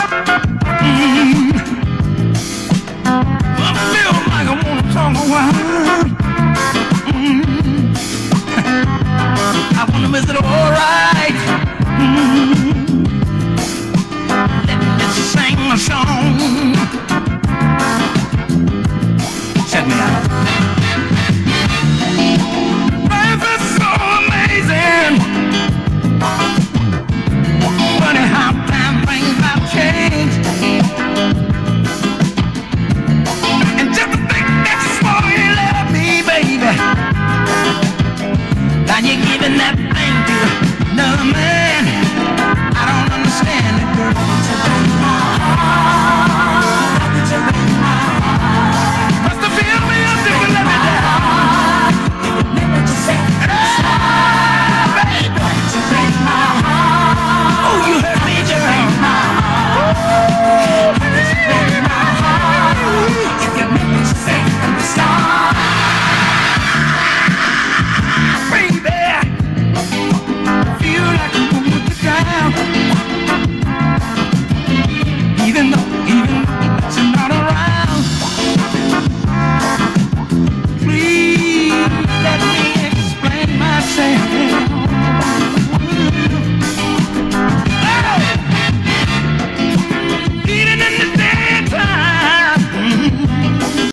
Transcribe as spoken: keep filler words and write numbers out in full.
Mm. I feel like I wanna talk a while. Mm. I wonder is it alright? Mm. Let me sing a song.